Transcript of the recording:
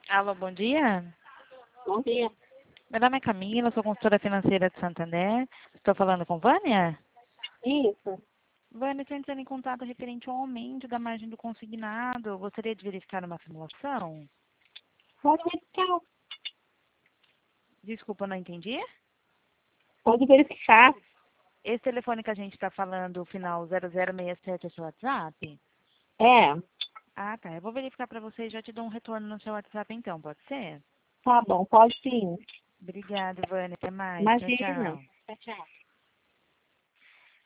Alô, bom dia. Bom dia. Meu nome é Camila, sou consultora financeira de Santander. Estou falando com Vânia? Isso. Vânia, estou entrando em contato referente ao aumento da margem do consignado. Eu gostaria de verificar uma simulação. Pode verificar. Desculpa, não entendi. Pode verificar. Esse telefone que a gente está falando, o final 0067, é seu WhatsApp? É. Ah, tá. Eu vou verificar para você e já te dou um retorno no seu WhatsApp então, pode ser? Tá bom, pode sim. Obrigada, Vânia. Até mais. Tchau, Imagina. tchau. Tchau, tchau.